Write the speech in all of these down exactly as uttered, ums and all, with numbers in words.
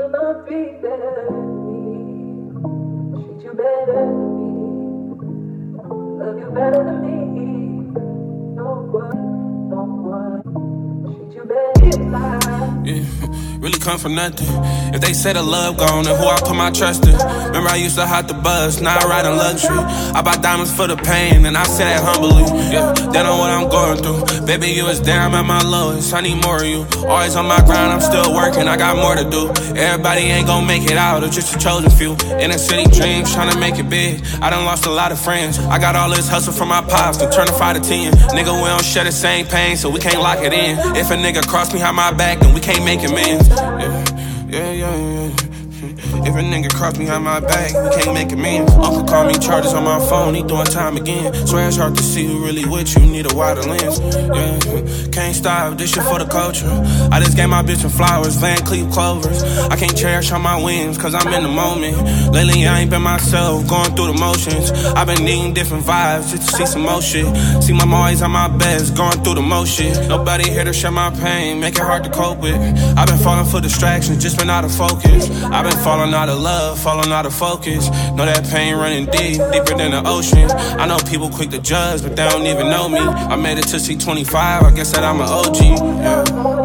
will not be better than me. Treat you better than me. Love you better than me. No one, no one. Treat you better than me. Yeah, really come from nothing. If they say the love gone, then who I put my trust in? Remember I used to hot the bus, now I ride in luxury. I buy diamonds for the pain, and I say that humbly. Yeah, they know what I'm going through. Baby, you was there, I'm at my lowest. I need more of you. Always on my grind, I'm still working, I got more to do. Everybody ain't gon' make it out, or just a chosen few. Inner city dreams, tryna make it big. I done lost a lot of friends. I got all this hustle from my pops, to turn a five to ten. Nigga, we don't share the same pain, so we can't lock it in. If a nigga cross me behind my back, then we can't make amends. Yeah, yeah, yeah, yeah. If a nigga cross me behind my back, we can't make amends. Uncle call me charges on my phone, he doing time again. Swear it's hard to see who really with you, need a wider lens. Yeah, can't stop, this shit for the culture. I just gave my bitch some flowers, Van Cleef clovers. I can't cherish all my wins, cause I'm in the moment. Lately I ain't been myself, going through the motions. I've been needing different vibes, just to see some more shit. See, I'm always on my best, going through the most shit. Nobody here to share my pain, make it hard to cope with. I've been falling for distractions, just been out of focus. I've been falling out of love, falling out of focus. Know that pain running deep, deeper than the ocean. I know people quick to judge, but they don't even know me. I made it to C twenty-five, I guess that I'm an O G. Yeah,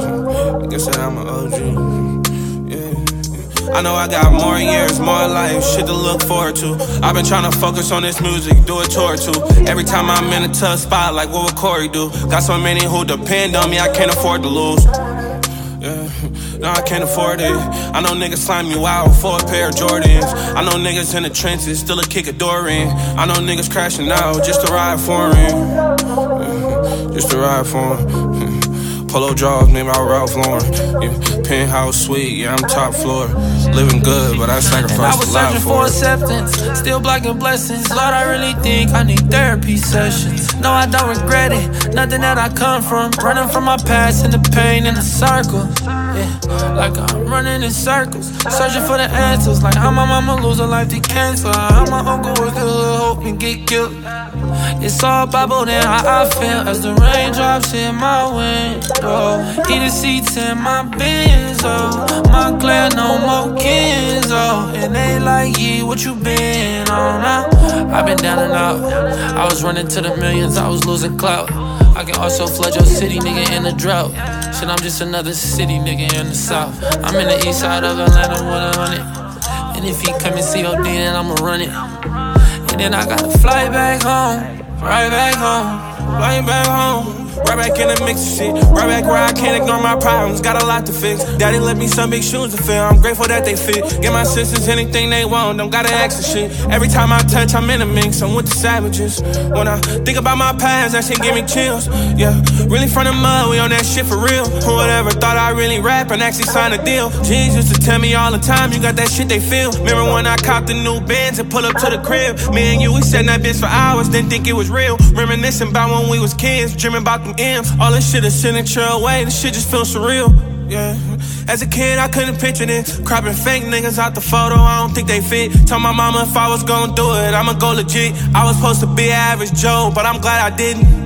I guess that I'm an O G. Yeah, I know I got more years, more life, shit to look forward to. I've been trying to focus on this music, do a tour too. Every time I'm in a tough spot, like what would Corey do? Got so many who depend on me, I can't afford to lose. Yeah, no, I can't afford it. I know niggas slime you out for a pair of Jordans. I know niggas in the trenches, still a kick a door in. I know niggas crashing out just to ride for him. Yeah, just to ride for him. Polo draws named out Ralph Lauren. Yeah, penthouse suite, yeah, I'm top floor. Living good, but I sacrificed a lot for it. I was searching for acceptance, still blocking blessings. Lord, I really think I need therapy sessions. No, I don't regret it, nothing that I come from. Running from my past and the pain in the circle. Yeah, like I'm running in circles, searching for the answers. Like how my mama lose her life to cancer, how my uncle was still hope and get killed. It's all bubbled in how I feel as the raindrops hit my window. Heated seats in my Benzo, my Claire no more Kenzo. And they like, yeah, what you been on now? I been down and out, I was running to the millions, I was losing clout. I can also flood your city, nigga, in a drought. Shit, I'm just another city, nigga, in the south. I'm in the east side of Atlanta with a hundred. And if he come and see O D, then I'ma run it. And then I gotta fly back home, right back home, fly back home. Right back in the mix of shit. Right back where I can't ignore my problems. Got a lot to fix. Daddy left me some big shoes to fill. I'm grateful that they fit. Get my sisters anything they want. Don't gotta ask the shit. Every time I touch, I'm in a mix. I'm with the savages. When I think about my past, that shit give me chills. Yeah, really from the mud, we on that shit for real. Who would ever thought I really rap and actually sign a deal? G's used to tell me all the time, you got that shit they feel. Remember when I copped the new Benz and pull up to the crib? Me and you, we sat in that bitch for hours, didn't think it was real. Reminiscing about when we was kids, dreaming about them M's. All this shit is signature away, this shit just feels surreal. Yeah, as a kid I couldn't picture this. Cropping fake niggas out the photo, I don't think they fit. Told my mama if I was gon' do it, I'ma go legit. I was supposed to be an average Joe, but I'm glad I didn't.